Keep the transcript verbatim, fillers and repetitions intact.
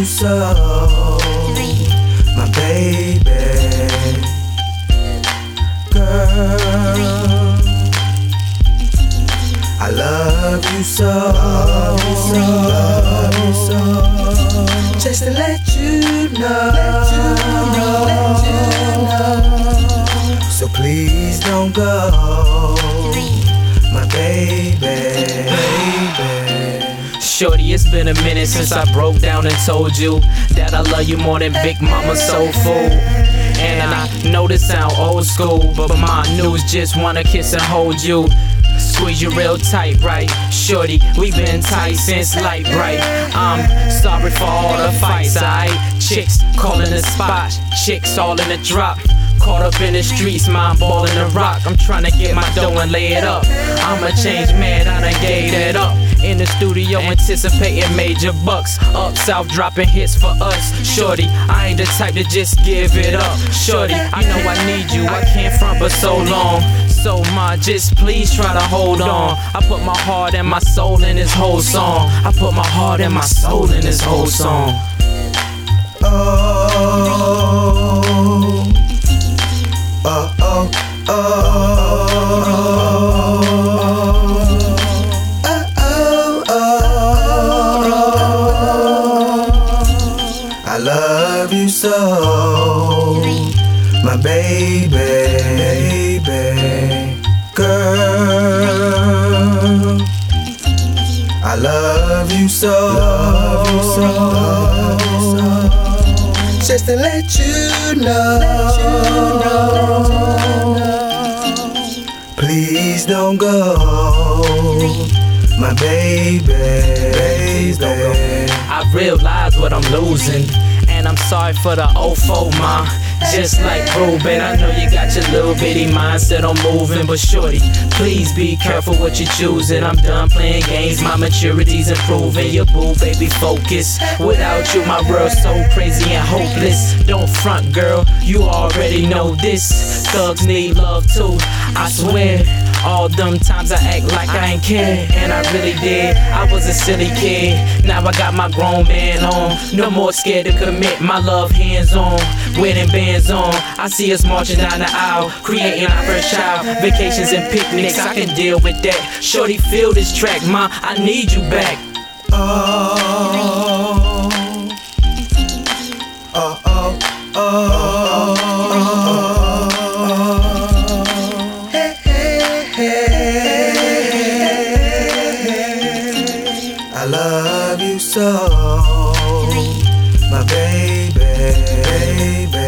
you so, my baby. Girl, I love you so, love you so, love you so. Just to let you know, let you know, let you know. So please don't go, my baby, baby. Shorty, it's been a minute since I broke down and told you that I love you more than Big Mama Soul Food. And I know this sound old school, but my news just wanna kiss and hold you. Squeeze you real tight, right? Shorty, we been tight since light bright. I'm sorry for all the fights, alright? Chicks calling the spot, chicks all in the drop. Caught up in the streets, mind ballin' the rock. I'm tryna get my dough and lay it up. I'm a changed man, I done gave it up. In the studio anticipating major bucks. Up south dropping hits for us. Shorty, I ain't the type to just give it up. Shorty, I know I need you, I can't front but so long. So ma, just please try to hold on. I put my heart and my soul in this whole song. I put my heart and my soul in this whole song. Oh, oh, oh, oh, I love you so, my baby, baby. Girl, I love you so, love you so, love you so. Just to let you know, let you know. Please don't go, my baby, baby. I realize what I'm losing, and I'm sorry for the oh four, ma. Just like Ruben, I know you got your little bitty mindset on moving, but shorty, please be careful what you're choosing. I'm done playing games, my maturity's improving. Your boo, baby, focus. Without you, my world's so crazy and hopeless. Don't front, girl, you already know this. Thugs need love too, I swear. All them times I act like I ain't care, and I really did. I was a silly kid, now I got my grown man on. No more scared to commit, my love hands on. Wedding bands on, I see us marching down the aisle, creating our first child. Vacations and picnics, I can deal with that. Shorty, feel this track, ma, I need you back. Oh, oh, oh, oh, hey, hey, hey. I love you so, my baby, baby.